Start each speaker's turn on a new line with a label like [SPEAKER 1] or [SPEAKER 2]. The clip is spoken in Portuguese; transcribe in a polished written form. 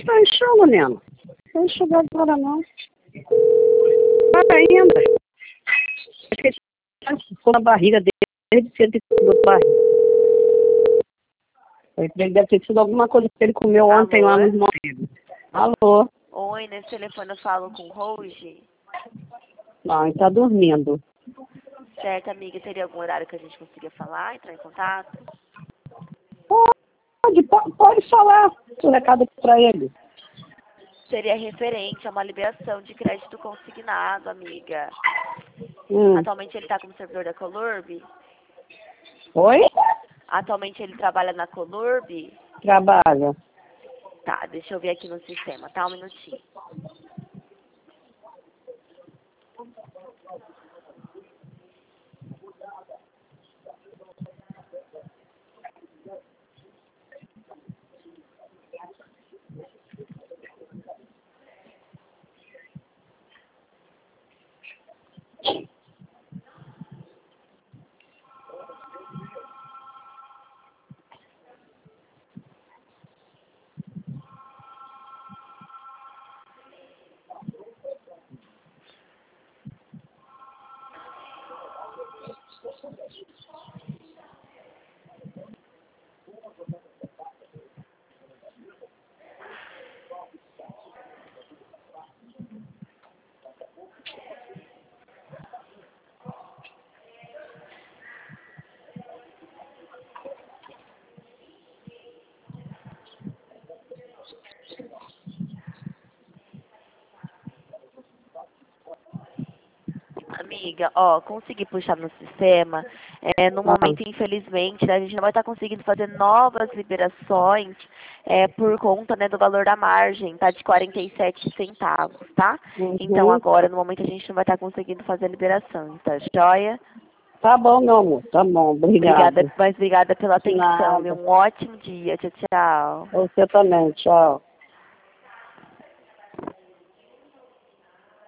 [SPEAKER 1] está enxuga, menino. Não enxugar agora não. Vai ainda. Ficou na barriga dele, desde cedo que ficou na barriga. Ele deve ter sido alguma coisa que ele comeu ontem lá nos morcegos. Alô?
[SPEAKER 2] Oi, nesse telefone eu falo com o Roge.
[SPEAKER 1] Não, ele tá dormindo.
[SPEAKER 2] Certo, amiga, teria algum horário que a gente consiga falar, entrar em contato?
[SPEAKER 1] Pode falar o recado para ele.
[SPEAKER 2] Seria referente a uma liberação de crédito consignado, amiga. Atualmente ele está como servidor da Colurb?
[SPEAKER 1] Oi?
[SPEAKER 2] Atualmente ele trabalha na Colurb?
[SPEAKER 1] Trabalha.
[SPEAKER 2] Tá, deixa eu ver aqui no sistema, tá? Um minutinho. Amiga, ó, consegui puxar no sistema. No momento, infelizmente, a gente não vai estar conseguindo fazer novas liberações por conta, né, do valor da margem, tá? De 47 centavos, tá? Então, agora, no momento, a gente não vai estar conseguindo fazer a liberação, tá joia?
[SPEAKER 1] Tá bom, meu amor. Tá bom, obrigada.
[SPEAKER 2] Obrigada pela atenção. Um ótimo dia. Tchau, tchau.
[SPEAKER 1] Você também, tchau.